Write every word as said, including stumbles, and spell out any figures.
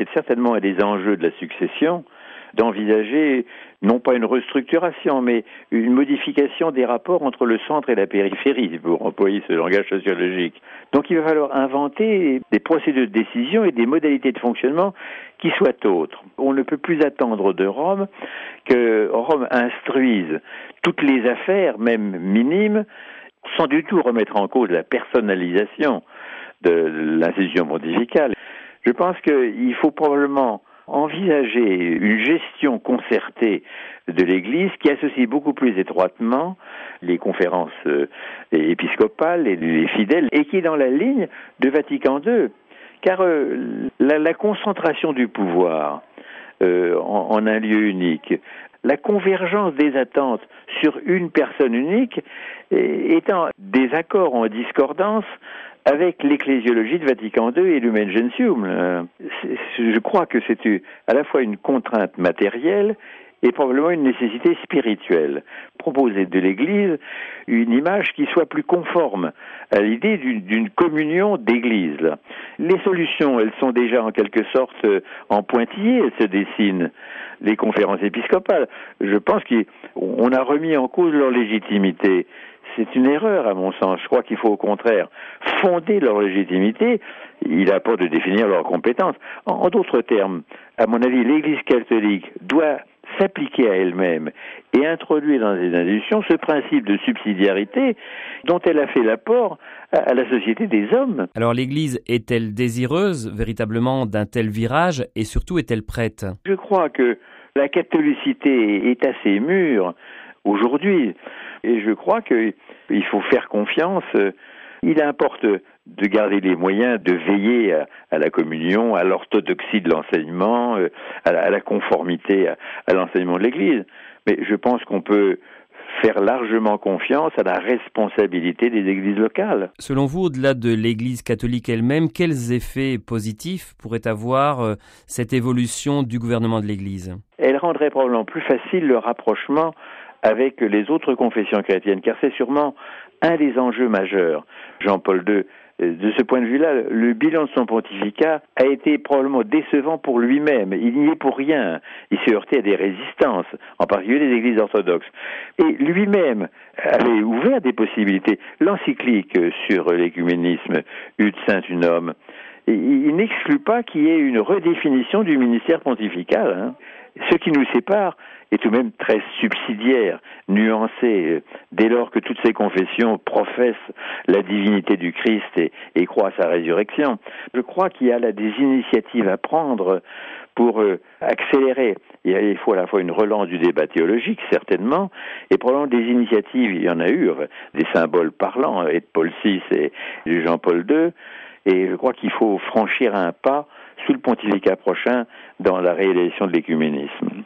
c'est certainement un des enjeux de la succession, d'envisager non pas une restructuration, mais une modification des rapports entre le centre et la périphérie, pour employer ce langage sociologique. Donc il va falloir inventer des procédures de décision et des modalités de fonctionnement qui soient autres. On ne peut plus attendre de Rome que Rome instruise toutes les affaires, même minimes, sans du tout remettre en cause la personnalisation de l'institution pontificale. Je pense qu'il faut probablement envisager une gestion concertée de l'Église qui associe beaucoup plus étroitement les conférences euh, épiscopales et les fidèles et qui est dans la ligne de Vatican deux. Car euh, la, la concentration du pouvoir euh, en, en un lieu unique, la convergence des attentes sur une personne unique est en désaccord, en discordance avec l'ecclésiologie de Vatican deux et l'Humain Gentium. Je crois que c'est à la fois une contrainte matérielle et probablement une nécessité spirituelle. Proposer de l'Église une image qui soit plus conforme à l'idée d'une, d'une communion d'Église. Les solutions, elles sont déjà en quelque sorte en pointillé, elles se dessinent. Les conférences épiscopales, je pense qu'on a remis en cause leur légitimité. C'est une erreur à mon sens. Je crois qu'il faut au contraire fonder leur légitimité. Il importe de définir leurs compétences. En, en d'autres termes, à mon avis, l'Église catholique doit s'appliquer à elle-même et introduire dans les institutions ce principe de subsidiarité dont elle a fait l'apport à, à la société des hommes. Alors l'Église est-elle désireuse véritablement d'un tel virage et surtout est-elle prête ? Je crois que la catholicité est assez mûre aujourd'hui. Et je crois qu'il faut faire confiance. Il importe de garder les moyens de veiller à, à la communion, à l'orthodoxie de l'enseignement, à la, à la conformité à, à l'enseignement de l'Église. Mais je pense qu'on peut faire largement confiance à la responsabilité des églises locales. Selon vous, au-delà de l'Église catholique elle-même, quels effets positifs pourrait avoir euh, cette évolution du gouvernement de l'Église ? Elle rendrait probablement plus facile le rapprochement avec les autres confessions chrétiennes, car c'est sûrement un des enjeux majeurs. Jean-Paul deux, de ce point de vue-là, le bilan de son pontificat a été probablement décevant pour lui-même. Il n'y est pour rien. Il s'est heurté à des résistances, en particulier les églises orthodoxes. Et lui-même avait ouvert des possibilités. L'encyclique sur l'écuménisme, Ut Sanctunum, il n'exclut pas qu'il y ait une redéfinition du ministère pontifical. Hein. Ce qui nous sépare est tout de même très subsidiaire, nuancé, dès lors que toutes ces confessions professent la divinité du Christ et, et croient à sa résurrection. Je crois qu'il y a là des initiatives à prendre pour euh, accélérer. Il faut à la fois une relance du débat théologique, certainement, et probablement des initiatives, il y en a eu, des symboles parlants, et de Paul six et de Jean-Paul deux, et je crois qu'il faut franchir un pas sous le pontificat prochain dans la réalisation de l'écuménisme.